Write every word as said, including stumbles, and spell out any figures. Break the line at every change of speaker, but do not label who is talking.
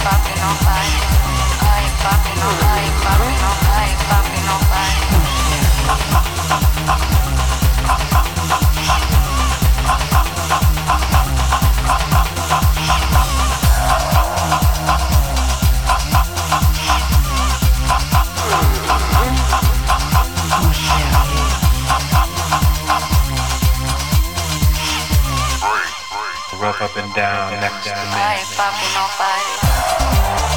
Rough up and down next to me.
I ain't fucking nobody.